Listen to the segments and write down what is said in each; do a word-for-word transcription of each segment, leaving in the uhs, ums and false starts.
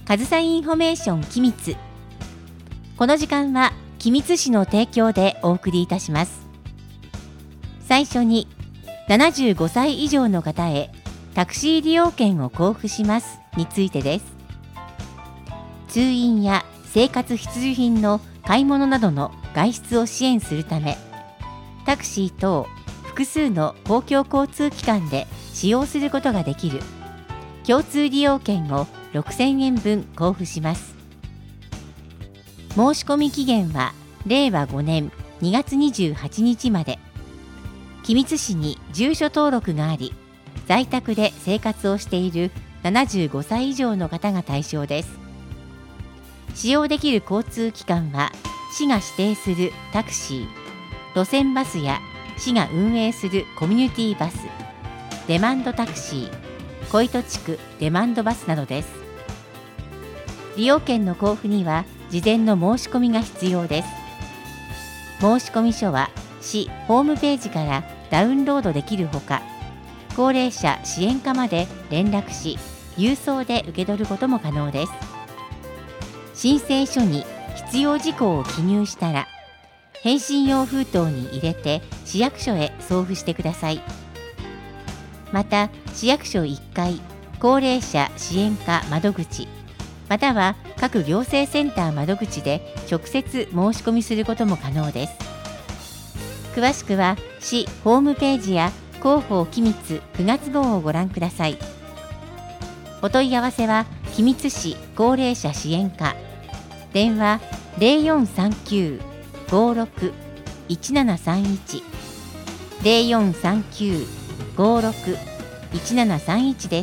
上総インフォメーション君津。この時間は君津市の提供でお送りいたします。最初にななじゅうごさい以上の方へタクシー利用券を交付しますについてです。通院や生活必需品の買い物などの外出を支援するため、タクシー等複数の公共交通機関で使用することができる共通利用券をろくせんえんぶん交付します。申し込み期限はれいわごねんにがつにじゅうはちにちまで。君津市に住所登録があり、在宅で生活をしているななじゅうごさい以上の方が対象です。使用できる交通機関は、市が指定するタクシー、路線バスや市が運営するコミュニティバス、デマンドタクシー、小糸地区デマンドバスなどです。利用券の交付には事前の申し込みが必要です。申込書は市ホームページからダウンロードできるほか、高齢者支援課まで連絡し、郵送で受け取ることも可能です。申請書に必要事項を記入したら、返信用封筒に入れて市役所へ送付してください。また、市役所いっかい高齢者支援課窓口、または各行政センター窓口で直接申し込みすることも可能です。詳しくは市ホームページや広報君津くがつ号をご覧ください。お問い合わせは君津市高齢者支援課、電話 ゼロよんさんきゅう ごろく いちななさんいち ゼロよんさんきゅう ごろく いちななさんいちです。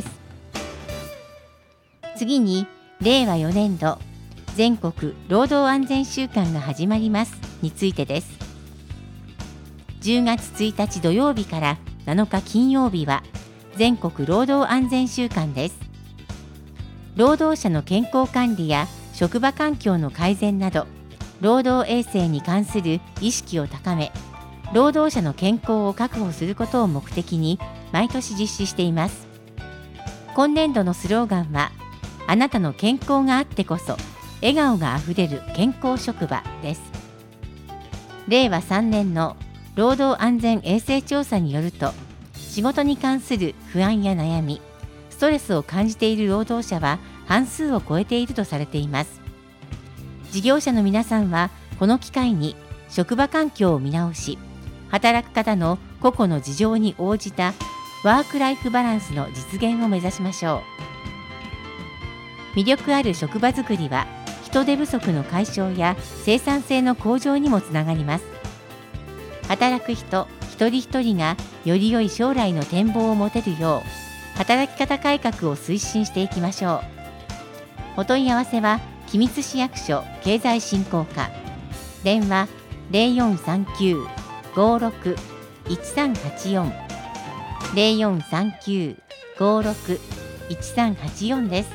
次にれいわよねんど全国労働安全週間が始まりますについてです。じゅうがつついたち土曜日からなのか金曜日は全国労働安全週間です。労働者の健康管理や職場環境の改善など、労働衛生に関する意識を高め、労働者の健康を確保することを目的に毎年実施しています。今年度のスローガンは、あなたの健康があってこそ笑顔があふれる健康職場です。れいわさんねんの労働安全衛生調査によると、仕事に関する不安や悩み、ストレスを感じている労働者は半数を超えているとされています。事業者の皆さんはこの機会に職場環境を見直し、働く方の個々の事情に応じたワークライフバランスの実現を目指しましょう。魅力ある職場づくりは人手不足の解消や生産性の向上にもつながります。働く人一人一人がより良い将来の展望を持てるよう、働き方改革を推進していきましょう。お問い合わせは君津市役所経済振興課、電話 ゼロよんさんきゅう ごろく いちさんはちよん ゼロよんさんきゅう ごろく いちさんはちよん です。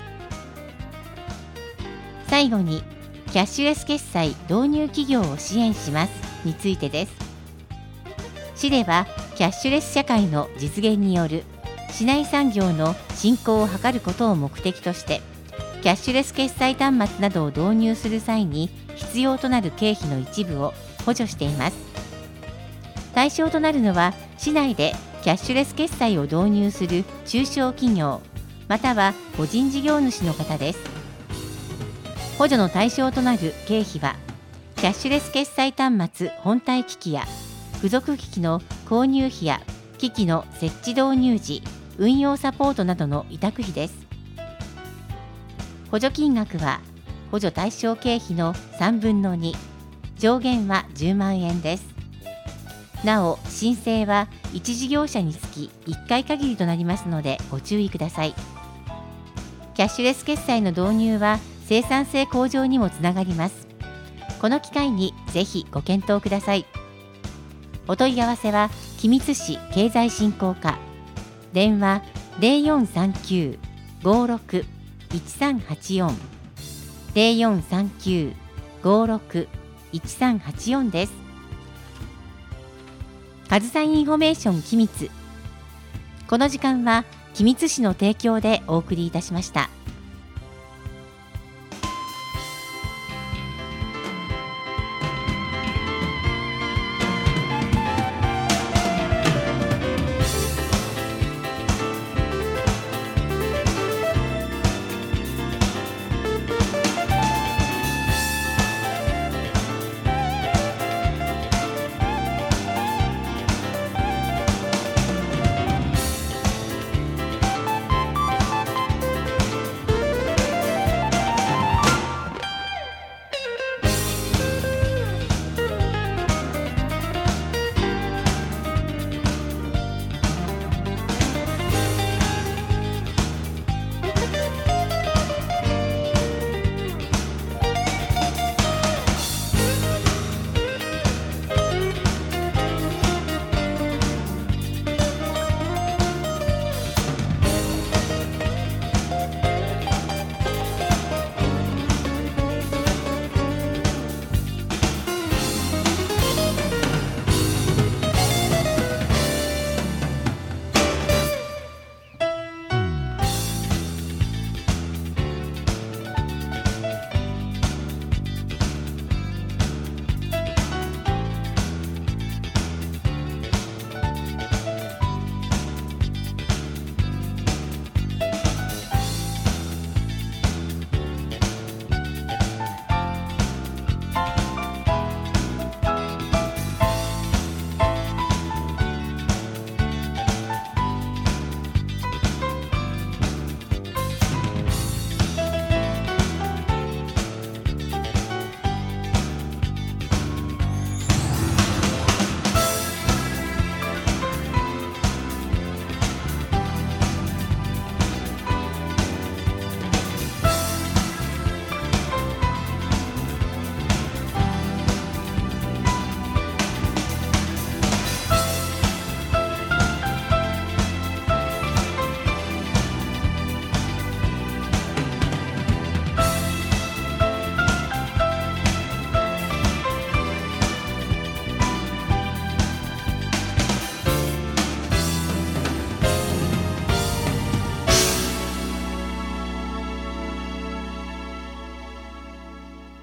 最後にキャッシュレス決済導入企業を支援しますについてです。市ではキャッシュレス社会の実現による市内産業の振興を図ることを目的として、キャッシュレス決済端末などを導入する際に必要となる経費の一部を補助しています。対象となるのは市内でキャッシュレス決済を導入する中小企業または個人事業主の方です。補助の対象となる経費は、キャッシュレス決済端末本体機器や付属機器の購入費や機器の設置導入時、運用サポートなどの委託費です。補助金額は補助対象経費のさんぶんのに、上限はじゅうまんえんです。なお、申請はいち事業者につきいっかい限りとなりますのでご注意ください。キャッシュレス決済の導入は生産性向上にもつながります。この機会にぜひご検討ください。お問い合わせは君津市経済振興課、電話 ゼロよんさんきゅう ごろく いちさんはちよん ゼロよんさんきゅう ごろく いちさんはちよん です。上総インフォメーション君津。この時間は君津市の提供でお送りいたしました。